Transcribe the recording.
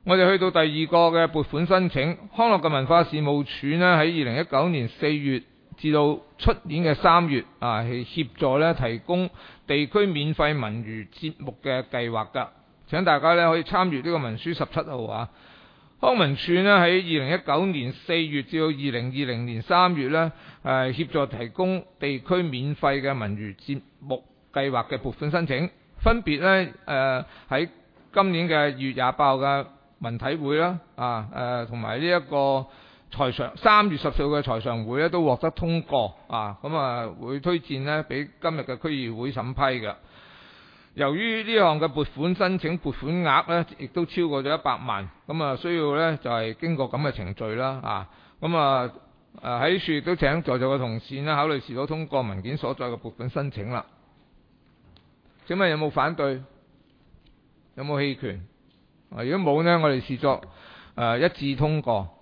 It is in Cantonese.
我哋去到第二個嘅撥款申請，康樂及文化事務署呢喺2019年4月至到出年嘅3月係協助呢提供地區免費文娛節目嘅計劃㗎。請大家呢可以參閱呢個文書17號啊。康文署呢喺2019年4月至到2020年3月呢協助提供地區免費嘅文娛節目計劃嘅撥款申請，分別呢喺今年嘅2月28號嘅文體會啦，同埋呢一個3月14號嘅財常會咧都獲得通過會推薦呢俾今日嘅區議會審批嘅。由於呢項嘅撥款申請撥款額呢亦都超過咗100萬，需要呢就係經過咁嘅程序啦，喺處亦都請在座嘅同事呢考慮是否通過文件所在嘅撥款申請啦。請問有冇反對？有冇棄權？如果冇呢，我哋視作一致通過。